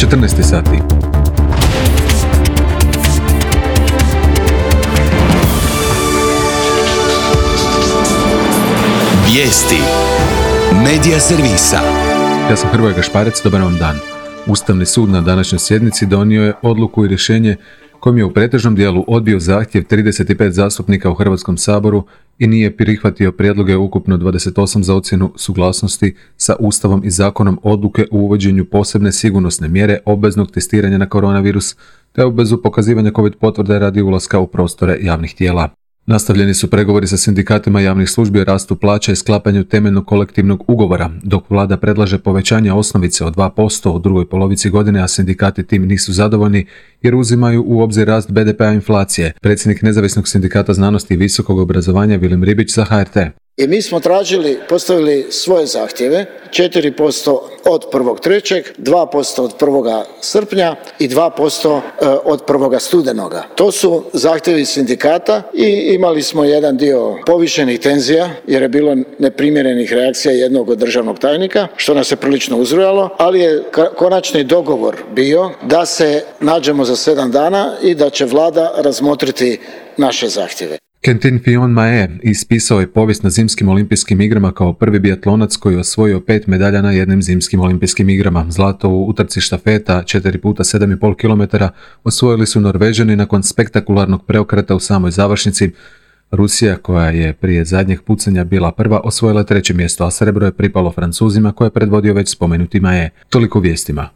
14 sati. Vijesti Medija servisa. Ja sam Hrvoje Gašparec, dobar vam dan. Ustavni sud na današnjoj sjednici donio je odluku i rješenje kojim je u pretežnom dijelu odbio zahtjev 35 zastupnika u Hrvatskom saboru i nije prihvatio prijedloge ukupno 28 za ocjenu suglasnosti sa Ustavom i zakonom odluke o uvođenju posebne sigurnosne mjere obveznog testiranja na koronavirus te obvezu pokazivanja COVID potvrde radi ulaska u prostore javnih tijela. Nastavljeni su pregovori sa sindikatima javnih službi o rastu plaća i sklapanju temeljnog kolektivnog ugovora, dok vlada predlaže povećanje osnovice od 2% u drugoj polovici godine, a sindikati tim nisu zadovoljni jer uzimaju u obzir rast BDP-a inflacije. Predsjednik Nezavisnog sindikata znanosti i visokog obrazovanja Vilim Ribić za HRT. I mi smo postavili svoje zahtjeve, 4% od 1.3., 2% od 1. srpnja i 2% od 1. studenoga. To su zahtjevi sindikata i imali smo jedan dio povišenih tenzija jer je bilo neprimjerenih reakcija jednog od državnog tajnika, što nas je prilično uzrujalo, ali je konačni dogovor bio da se nađemo za 7 dana i da će vlada razmotriti naše zahtjeve. Quentin Fillon-Maé ispisao je povijest na zimskim olimpijskim igrama kao prvi biatlonac koji je osvojio 5 medalja na jednim zimskim olimpijskim igrama. Zlato u utrci štafeta 4x7,5 km osvojili su Norvežani nakon spektakularnog preokreta u samoj završnici. Rusija, koja je prije zadnjeg pucanja bila prva, osvojila 3. mjesto, a srebro je pripalo Francuzima koje je predvodio već spomenuti Maé. Toliko vijestima.